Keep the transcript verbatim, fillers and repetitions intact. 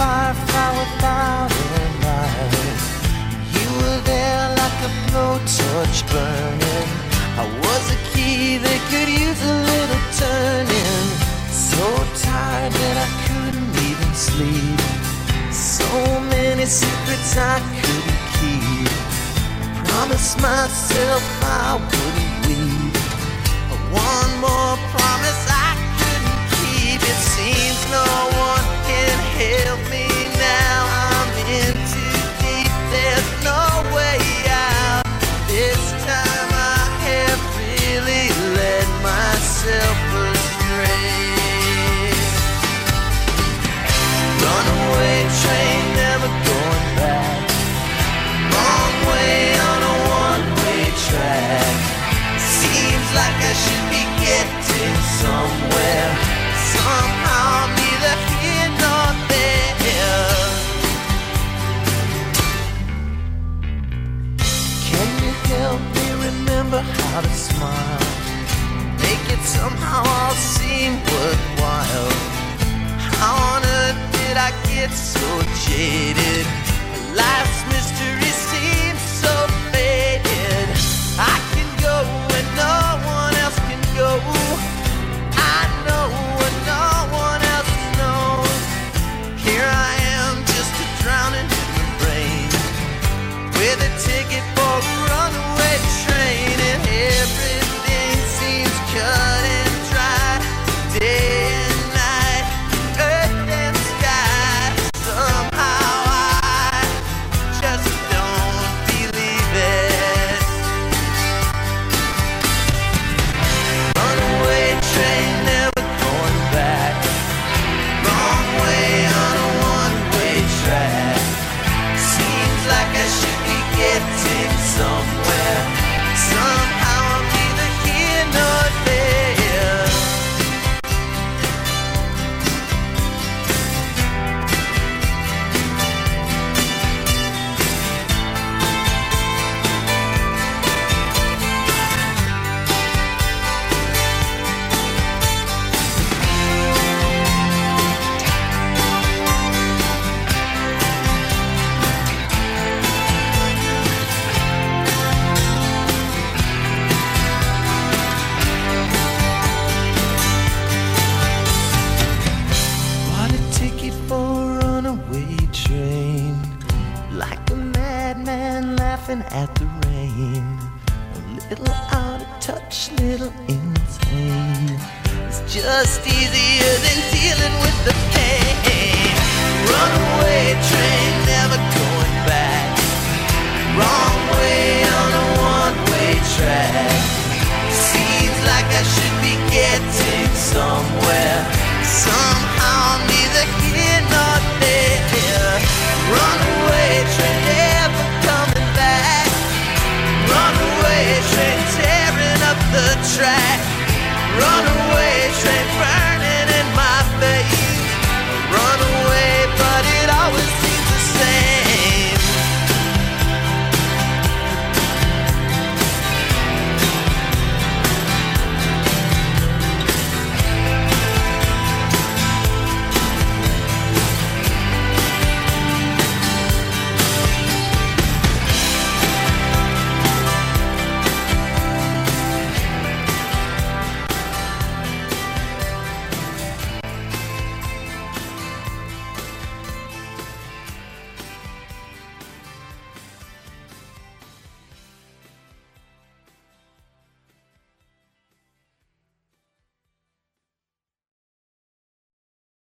firefly without a light. You were there like a blowtorch burning. I was a key that could use a little turning. So tired that I couldn't even sleep. So many secrets I couldn't keep. I promised myself I wouldn't weep. One more promise I couldn't keep. It seems no one can help me now. I'm in too deep, there's no way out. This time I have really led myself astray. Runaway train, never going back. Wrong way on a one-way track. Seems like I should be getting somewhere. Somehow I'm neither here nor there. Can you help me remember how to smile? Make it somehow all seem worthwhile. How on earth did I get so jaded? Life's mystery seems so faded. I can go where no one else can go. I know what no one else knows. Here I am, just a drowning in the rain, with a ticket for a runaway train, and everything seems cut and dry. Day and night, earth and sky. Somehow I just don't believe it. Runaway train, never going back. Wrong way on a one-way track. Seems like I should be getting somewhere. Somehow I'm neither here nor there. Bought a ticket for a runaway train, like a madman laughing at the rain. A little out of touch, little insane. It's just easier than dealing with the pain.